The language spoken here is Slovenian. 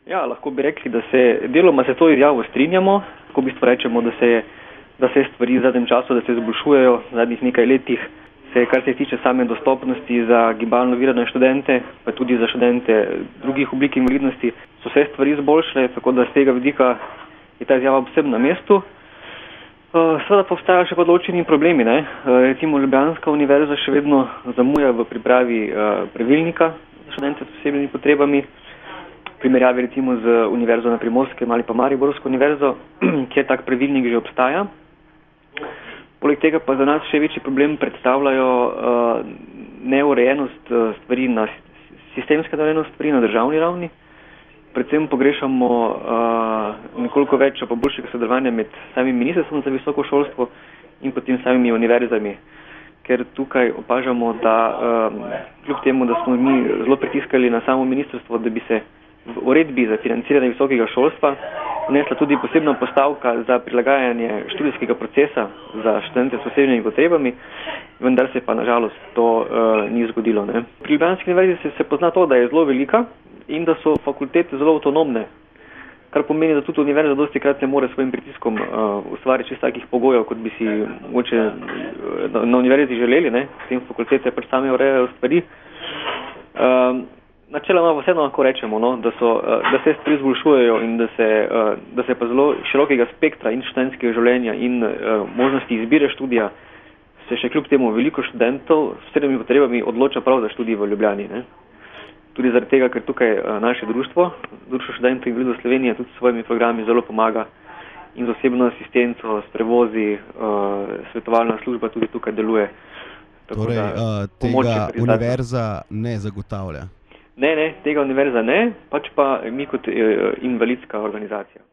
Ja, lahko bi rekli, da deloma se to izjavo strinjamo, lahko v bistvu rečemo, da se stvari v zadnjem času, da se izboljšujejo v zadnjih nekaj letih, kar se tiče same dostopnosti za gibalno ovirane študente, pa tudi za študente drugih oblik invalidnosti, so se stvari izboljšale, tako da z tega vidika je ta izjava vsem na mestu. Seveda pa obstajajo še podločeni problemi, ne. Recimo Ljubljanska univerza še vedno zamuja v pripravi pravilnika za študente s posebnimi potrebami, v primerjavi recimo z Univerzo na Primorskem ali pa Mariborsko univerzo, kjer tak pravilnik že obstaja. Poleg tega pa za nas še večji problem predstavljajo neurejenost stvari sistemska neurejenost stvari na državni ravni. Predvsem pogrešamo nekoliko več pa boljšega sodelovanja med samim ministrstvom za visoko šolstvo in potem samimi univerzami, ker tukaj opažamo, da kljub temu, da smo mi zelo pritiskali na samo ministrstvo, da bi se v uredbi za financiranje visokega šolstva vnesla tudi posebna postavka za prilagajanje študijskega procesa za študente s posebnimi potrebami, vendar se pa nažalost to ni zgodilo, ne. Pri Ljubljanski univerzi se pozna to, da je zelo velika in da so fakultete zelo avtonomne, kar pomeni, da tudi univerza dostikrat ne more svojim pritiskom ustvariti čisto takih pogojev, kot bi si mogoče na univerzi želeli, ne. Potem fakultete pač same urejajo stvari. Načeloma vseeno lahko rečemo, no, da se stvari izboljšujejo in da se pa zelo širokega spektra in študentskega življenja in možnosti izbire študija se še kljub temu veliko študentov s posebnimi potrebami odloča prav za študij v Ljubljani, ne. Tudi zaradi tega, ker tukaj naše društvo študentov invalidov Slovenije tudi s svojimi programi zelo pomaga in z osebno asistenco, s prevozi, svetovalna služba tudi tukaj deluje. Torej, tega univerza ne zagotavlja? Ne, tega univerza ne, pač pa mi kot invalidska organizacija.